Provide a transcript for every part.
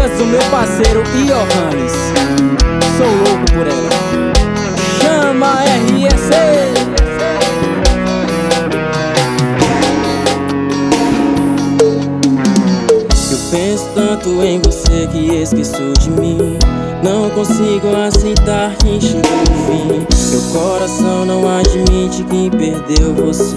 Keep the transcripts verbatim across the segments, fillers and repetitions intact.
músicas do meu parceiro Johannes. Sou louco por ela. Chama R S. Eu penso tanto em você que esqueço de mim. Não consigo aceitar que chegou o fim. Meu coração não admite que perdeu você.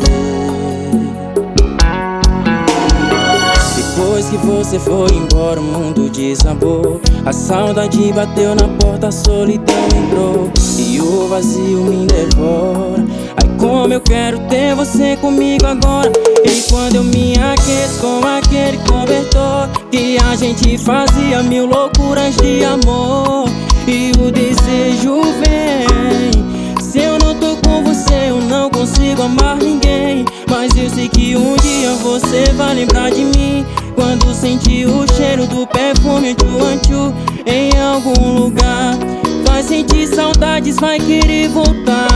Depois que você foi embora, o mundo desabou. A saudade bateu na porta, a solidão entrou e o vazio me devora. Ai, como eu quero ter você comigo agora. E quando eu me aqueço com aquele cobertor que a gente fazia mil loucuras de amor, e o desejo vem. Se eu não tô com você, eu não consigo amar ninguém. Mas eu sei que um dia você vai lembrar de mim, quando sentir o cheiro do perfume tchu-an-tchu em algum lugar. Vai sentir saudades, vai querer voltar.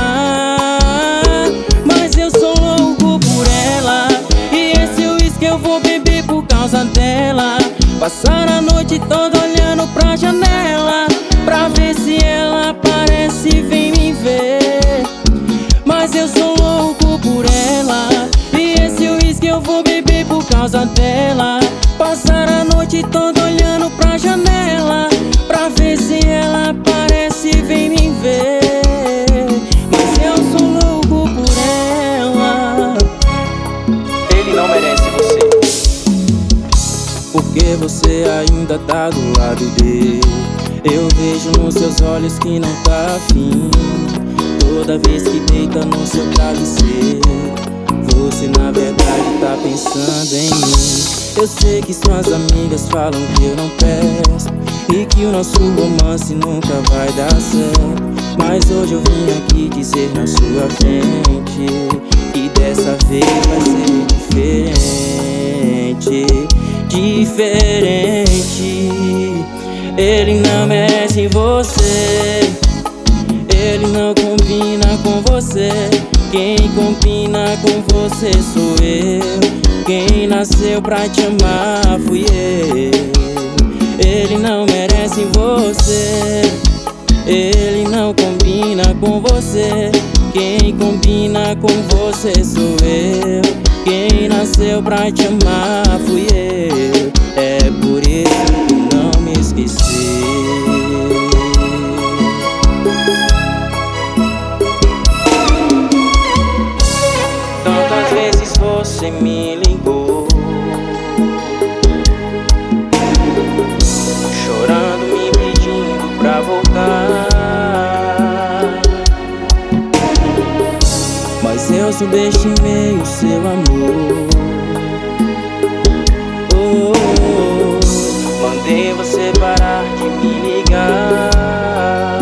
Mas eu sou louco por ela, e esse uísque eu vou beber por causa dela. Passar a noite toda olhando pra janela, pra ver se ela aparece e vem me ver. Mas eu sou louco por ela, e esse uísque eu vou beber por causa dela. Passar a noite toda olhando pra janela, pra ver se ela aparece e vem me ver. Mas eu sou louco por ela. Ele não merece você, porque você ainda tá do lado dele. Eu vejo nos seus olhos que não tá afim. Toda vez que deita no seu travesseiro, você na verdade tá pensando em mim. Eu sei que suas amigas falam que eu não presto e que o nosso romance nunca vai dar certo. Mas hoje eu vim aqui dizer na sua frente que dessa vez vai ser diferente. Diferente. Ele não merece você, ele não combina com você. Quem combina com você sou eu. Quem nasceu pra te amar fui eu. Ele não merece você, ele não combina com você. Quem combina com você sou eu. Quem nasceu pra te amar fui eu. É por isso que não me esqueci. Tantas vezes você me ligou, chorando, me pedindo pra voltar. Mas eu subestimei o seu amor. Oh, oh, oh. Mandei você parar de me ligar.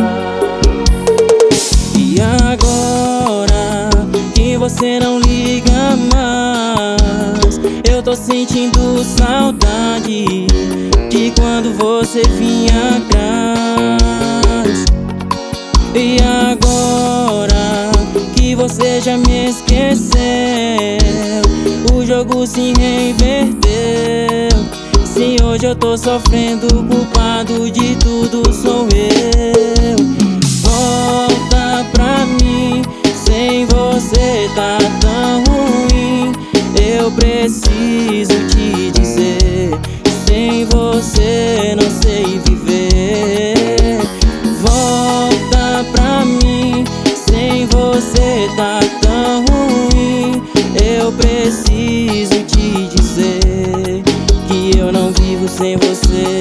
E agora que você não liga mais, eu tô sentindo saudade de quando você vinha atrás. E agora que você já me esqueceu, o jogo se reinverteu. Se hoje eu tô sofrendo, o culpado de tudo sou eu. Volta pra mim, sem você tá tão ruim. Eu preciso te dizer, sem você não sei viver. Volta pra mim, sem você tá tão ruim. Eu preciso te dizer que eu não vivo sem você.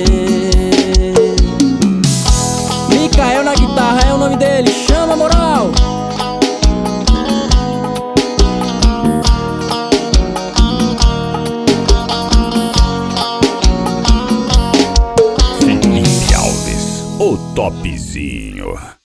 Micael na guitarra é o nome dele, chama a moral. Felipe Alves, o Top Z.